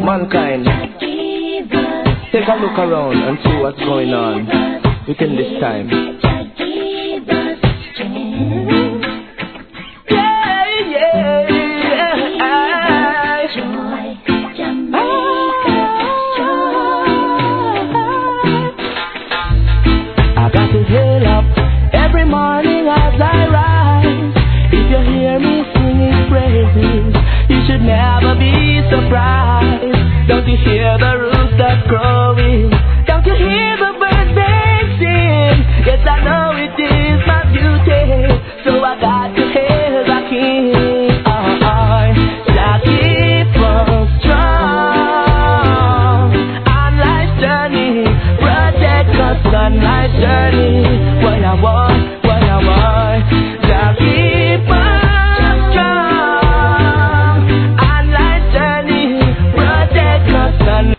Mankind, take a look around and see what's going on within this time.